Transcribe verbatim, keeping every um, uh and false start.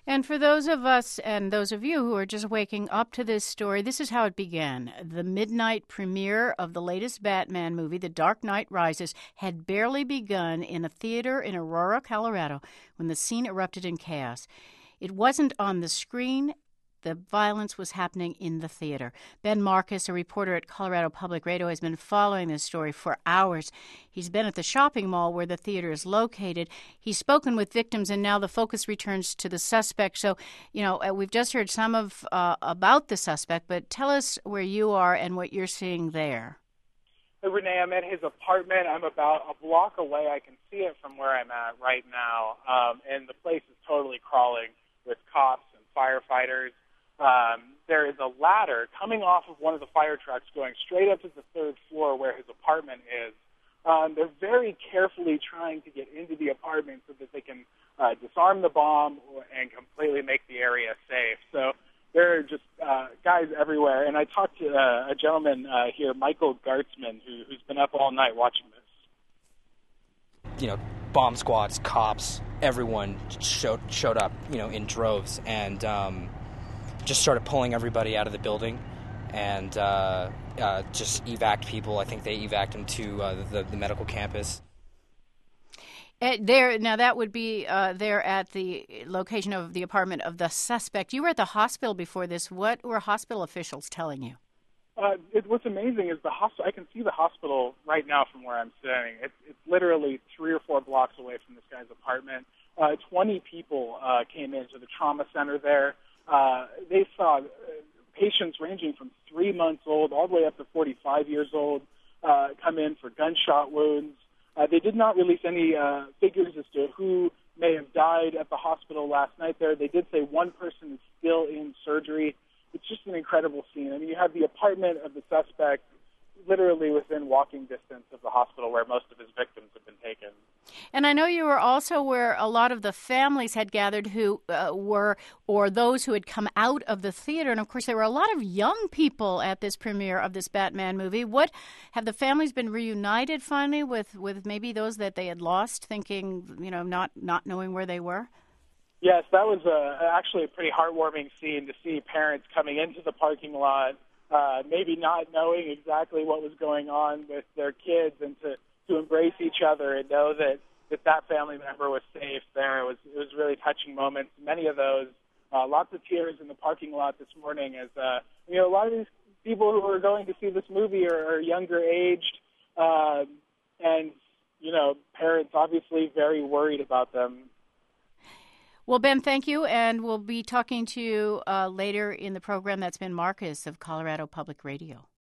And for those of us and those of you who are just waking up to this story, this is how it began. The midnight premiere of the latest Batman movie, The Dark Knight Rises, had barely begun in a theater in Aurora, Colorado, when the scene erupted in chaos. It wasn't on the screen. The violence was happening in the theater. Ben Marcus, a reporter at Colorado Public Radio, has been following this story for hours. He's been at the shopping mall where the theater is located. He's spoken with victims, and now the focus returns to the suspect. So, you know, uh, we've just heard some of uh, about the suspect, but tell us where you are and what you're seeing there. Hey, Renee, I'm at his apartment. I'm about a block away. I can see it from where I'm at right now, um, and the place is totally crawling with cops and firefighters. Um, there is a ladder coming off of one of the fire trucks going straight up to the third floor where his apartment is. Um, they're very carefully trying to get into the apartment so that they can uh, disarm the bomb and completely make the area safe. So there are just uh, guys everywhere. And I talked to uh, a gentleman uh, here, Michael Gartzman, who, who's been up all night watching this. You know, bomb squads, cops, everyone showed, showed up, you know, in droves. And... Um, just started pulling everybody out of the building and uh, uh, just evac people. I think they evac them to uh, the, the medical campus. At there now, that would be uh, there at the location of the apartment of the suspect. You were at the hospital before this. What were hospital officials telling you? Uh, it, what's amazing is the hospital. I can see the hospital right now from where I'm sitting. It's, it's literally three or four blocks away from this guy's apartment. Uh, Twenty people uh, came into the trauma center there. Uh, they saw uh, patients ranging from three months old all the way up to forty-five years old uh, come in for gunshot wounds. Uh, they did not release any uh, figures as to who may have died at the hospital last night there. They did say one person is still in surgery. It's just an incredible scene. I mean, you have the apartment of the suspect literally within walking distance of the hospital where most of his victims have been taken. And I know you were also where a lot of the families had gathered who uh, were, or those who had come out of the theater. And, of course, there were a lot of young people at this premiere of this Batman movie. What, have the families been reunited finally with, with maybe those that they had lost, thinking, you know, not, not knowing where they were? Yes, that was a, actually a pretty heartwarming scene to see parents coming into the parking lot, uh, maybe not knowing exactly what was going on with their kids, and to, to embrace each other and know that, that that family member was safe there. It was, it was really touching moments. Many of those, uh, lots of tears in the parking lot this morning as, uh, you know, a lot of these people who are going to see this movie are, are younger aged, uh, and, you know, parents obviously very worried about them. Well, Ben, thank you, and we'll be talking to you uh, later in the program. That's Ben Marcus of Colorado Public Radio.